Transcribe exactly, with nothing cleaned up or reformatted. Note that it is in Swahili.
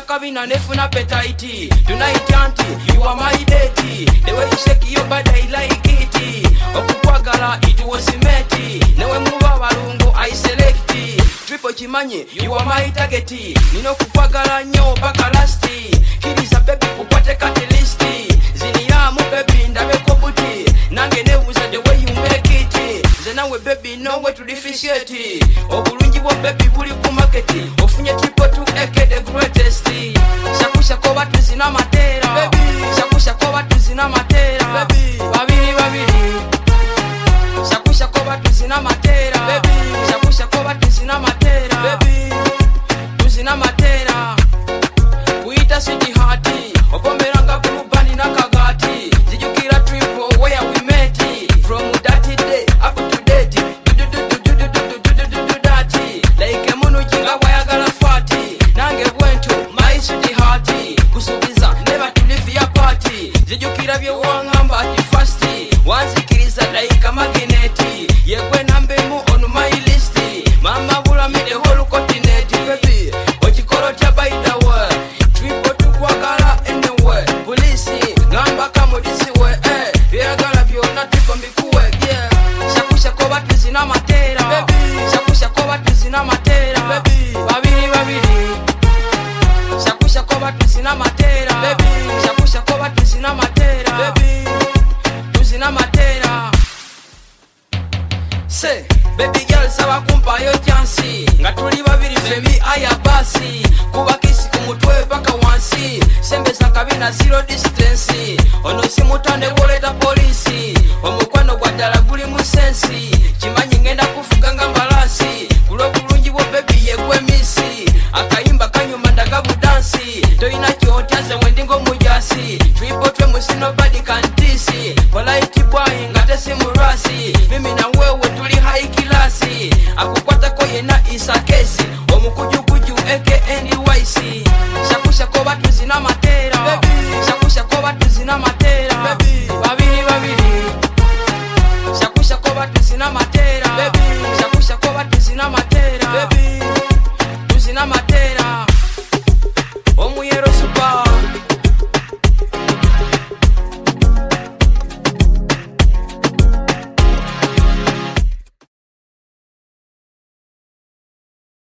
kabina nefuna appetite. Tonight auntie, you are my deity. The way you shake your body I like it. Okukwagala it was cementi. Newe muba balungu I select. Triple Chimanye, you are my target. Nino kukwagala nyo paka lasti. Kiriza baby kukwate katilisti. Ziniamu baby ndawe kobuti. Nange neuza the way you make it. Zenawe baby no way to differentiate. Obulungi bo baby buli ku market. Ofunye triple two eke the greatest. Shakusha ko batu zina matera baby. Shakusha ko batu zina matera baby. Babiri babiri. Shakusha ko batu zina matera baby. Shakusha ko batu zina matera baby. Tuzina matera. Kuita city hearty. Opomeranga kulubani na kagati. Zijukira triple where we met it. From that day up to date. Do do do do do do do do do do dirty. Like a mono jinga wayagala fati. Nange bwentu my city hearty. Kusubiza never to leave your party. Zijukira bye wangamba ati fasti. Wanzikiriza like a magneti. Yegwe nambe mu on my list. Mama bula me the whole continent baby. Ochikoro cha by the world. Triple to kwagala anywhere. Police ngamba kamo disi we eh. Yagala byo na triple mbikuwe yeah. Shakusha ko batu zina matera baby. Shakusha ko batu zina matera baby. Babiri babiri. Shakusha ko batu zina matera baby. Shakusha ko batu zina matera baby. Tuzina matera. Say baby girl sawa kumpa yo chansi. Nga tuli babiri femi aya basi. Kuba kisi kumutwe paka wansi. Sembe za kabina zero distance. Ono simutande boleta polisi. Omukwano gwadala guli musensi. Chimanyi ngenda kufuga nga mbalasi. Kulo bulungi bo baby yegwe misi. Akayimba kanyuma ndagabu dansi. Toina kyotyaze wendingo mujasi. Triple twe musi nobody can diss. Polite boy ngate simurasi. Mimi na wewe tuli high class. Akukwata ko yena isa kesi. Omukujukuju eke N Y C. Shakusha ko batu zina mate.